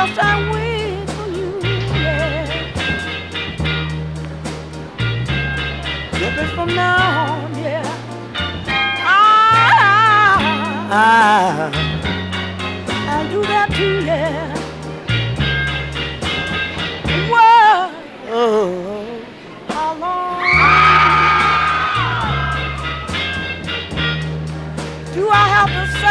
just I wait for you, yeah. If it's from now on, yeah.